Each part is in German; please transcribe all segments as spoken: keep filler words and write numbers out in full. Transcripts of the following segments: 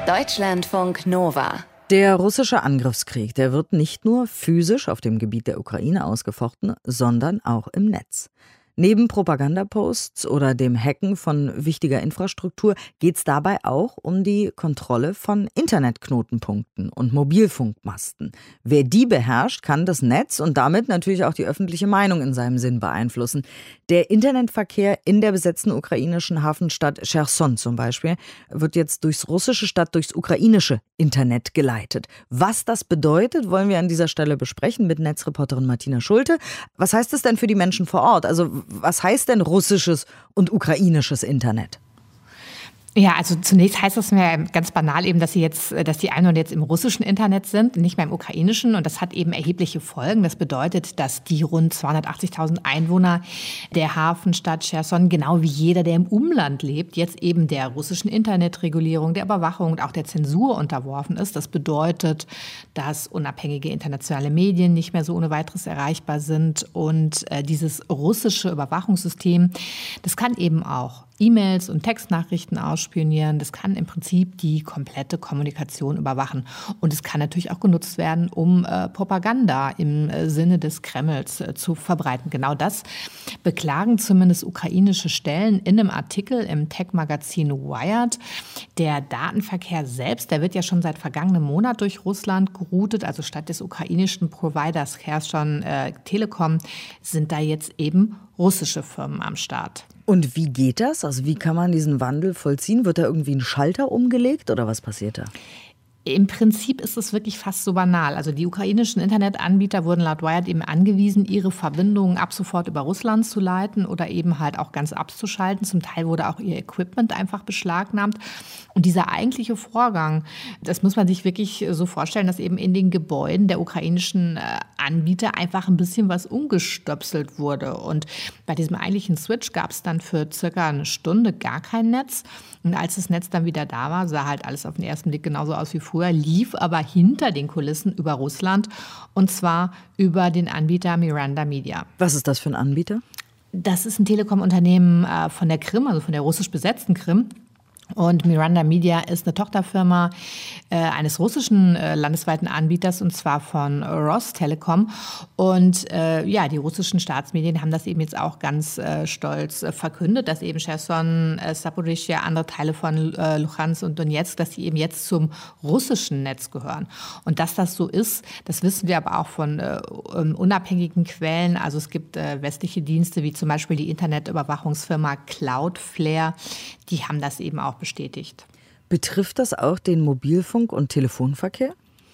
Deutschlandfunk Nova. Der russische Angriffskrieg, der wird nicht nur physisch auf dem Gebiet der Ukraine ausgefochten, sondern auch im Netz. Neben Propagandaposts oder dem Hacken von wichtiger Infrastruktur geht es dabei auch um die Kontrolle von Internetknotenpunkten und Mobilfunkmasten. Wer die beherrscht, kann das Netz und damit natürlich auch die öffentliche Meinung in seinem Sinn beeinflussen. Der Internetverkehr in der besetzten ukrainischen Hafenstadt Cherson zum Beispiel wird jetzt durchs russische statt durchs ukrainische Internet geleitet. Was das bedeutet, wollen wir an dieser Stelle besprechen mit Netzreporterin Martina Schulte. Was heißt das denn für die Menschen vor Ort? Also was heißt denn russisches und ukrainisches Internet? Ja, also zunächst heißt das mir ganz banal eben, dass sie jetzt, dass die einen jetzt im russischen Internet sind, nicht mehr im ukrainischen. Und das hat eben erhebliche Folgen. Das bedeutet, dass die rund zweihundertachtzigtausend Einwohner der Hafenstadt Cherson, genau wie jeder, der im Umland lebt, jetzt eben der russischen Internetregulierung, der Überwachung und auch der Zensur unterworfen ist. Das bedeutet, dass unabhängige internationale Medien nicht mehr so ohne weiteres erreichbar sind. Und äh, dieses russische Überwachungssystem, das kann eben auch E-Mails und Textnachrichten ausspionieren. Das kann im Prinzip die komplette Kommunikation überwachen. Und es kann natürlich auch genutzt werden, um äh, Propaganda im äh, Sinne des Kremls äh, zu verbreiten. Genau das beklagen zumindest ukrainische Stellen in einem Artikel im Tech-Magazin Wired. Der Datenverkehr selbst, der wird ja schon seit vergangenem Monat durch Russland geroutet. Also statt des ukrainischen Providers Cherson äh, Telekom sind da jetzt eben russische Firmen am Start. Und wie geht das? Also wie kann man diesen Wandel vollziehen? Wird da irgendwie ein Schalter umgelegt oder was passiert da? Im Prinzip ist es wirklich fast so banal. Also die ukrainischen Internetanbieter wurden laut Wired eben angewiesen, ihre Verbindungen ab sofort über Russland zu leiten oder eben halt auch ganz abzuschalten. Zum Teil wurde auch ihr Equipment einfach beschlagnahmt. Und dieser eigentliche Vorgang, das muss man sich wirklich so vorstellen, dass eben in den Gebäuden der ukrainischen Anbieter einfach ein bisschen was umgestöpselt wurde. Und bei diesem eigentlichen Switch gab es dann für circa eine Stunde gar kein Netz. Und als das Netz dann wieder da war, sah halt alles auf den ersten Blick genauso aus wie früher, lief aber hinter den Kulissen über Russland und zwar über den Anbieter Miranda Media. Was ist das für ein Anbieter? Das ist ein Telekom-Unternehmen von der Krim, also von der russisch besetzten Krim. Und Miranda Media ist eine Tochterfirma äh, eines russischen äh, landesweiten Anbieters, und zwar von Rostelekom. Und äh, ja, die russischen Staatsmedien haben das eben jetzt auch ganz äh, stolz äh, verkündet, dass eben Cherson, äh, Saporischschja, andere Teile von äh, Luhansk und Donetsk, dass sie eben jetzt zum russischen Netz gehören. Und dass das so ist, das wissen wir aber auch von äh, unabhängigen Quellen. Also es gibt äh, westliche Dienste, wie zum Beispiel die Internetüberwachungsfirma Cloudflare, die haben das eben auch bestätigt. Betrifft das auch den Mobilfunk- und Telefonverkehr?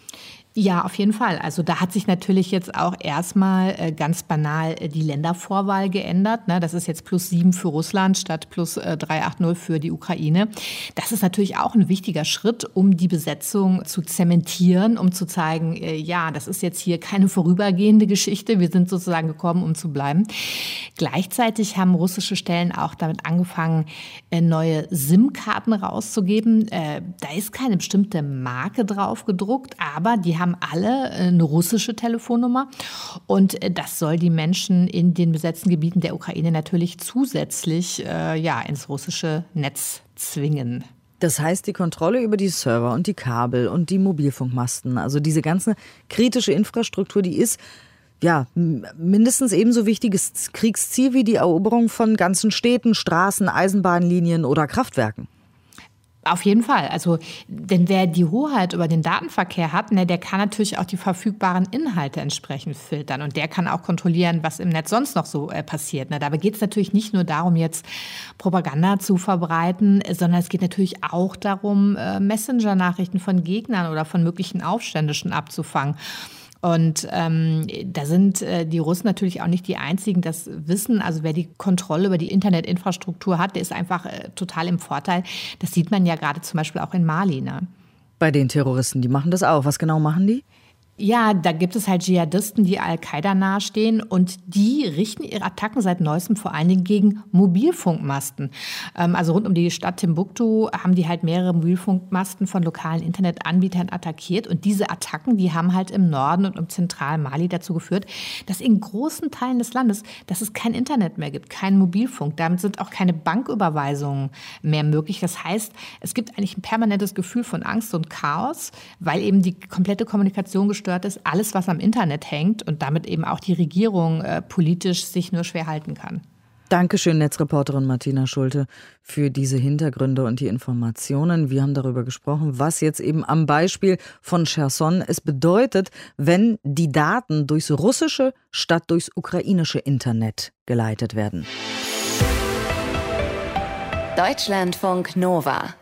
Ja, auf jeden Fall. Also da hat sich natürlich jetzt auch erstmal äh, ganz banal äh, die Ländervorwahl geändert. Ne? Das ist jetzt plus sieben für Russland statt plus äh, drei acht null für die Ukraine. Das ist natürlich auch ein wichtiger Schritt, um die Besetzung zu zementieren, um zu zeigen, äh, ja, das ist jetzt hier keine vorübergehende Geschichte. Wir sind sozusagen gekommen, um zu bleiben. Gleichzeitig haben russische Stellen auch damit angefangen, äh, neue SIM-Karten rauszugeben. Äh, da ist keine bestimmte Marke drauf gedruckt, aber die haben alle eine russische Telefonnummer und das soll die Menschen in den besetzten Gebieten der Ukraine natürlich zusätzlich äh, ja, ins russische Netz zwingen. Das heißt, die Kontrolle über die Server und die Kabel und die Mobilfunkmasten, also diese ganze kritische Infrastruktur, die ist ja mindestens ebenso wichtiges Kriegsziel wie die Eroberung von ganzen Städten, Straßen, Eisenbahnlinien oder Kraftwerken. Auf jeden Fall. Also, denn wer die Hoheit über den Datenverkehr hat, ne, der kann natürlich auch die verfügbaren Inhalte entsprechend filtern. Und der kann auch kontrollieren, was im Netz sonst noch so äh, passiert. Ne. Dabei geht es natürlich nicht nur darum, jetzt Propaganda zu verbreiten, sondern es geht natürlich auch darum, äh, Messenger-Nachrichten von Gegnern oder von möglichen Aufständischen abzufangen. Und ähm, da sind äh, die Russen natürlich auch nicht die Einzigen, das wissen. Also wer die Kontrolle über die Internetinfrastruktur hat, der ist einfach äh, total im Vorteil. Das sieht man ja gerade zum Beispiel auch in Mali, ne? Bei den Terroristen, die machen das auch. Was genau machen die? Ja, da gibt es halt Dschihadisten, die Al-Qaida nahestehen und die richten ihre Attacken seit neuestem vor allen Dingen gegen Mobilfunkmasten. Ähm, also rund um die Stadt Timbuktu haben die halt mehrere Mobilfunkmasten von lokalen Internetanbietern attackiert und diese Attacken, die haben halt im Norden und im zentralen Mali dazu geführt, dass in großen Teilen des Landes, dass es kein Internet mehr gibt, keinen Mobilfunk. Damit sind auch keine Banküberweisungen mehr möglich. Das heißt, es gibt eigentlich ein permanentes Gefühl von Angst und Chaos, weil eben die komplette Kommunikation gestört ist, alles, was am Internet hängt und damit eben auch die Regierung äh, politisch sich nur schwer halten kann. Dankeschön, Netzreporterin Martina Schulte, für diese Hintergründe und die Informationen. Wir haben darüber gesprochen, was jetzt eben am Beispiel von Cherson es bedeutet, wenn die Daten durchs russische statt durchs ukrainische Internet geleitet werden. Deutschlandfunk Nova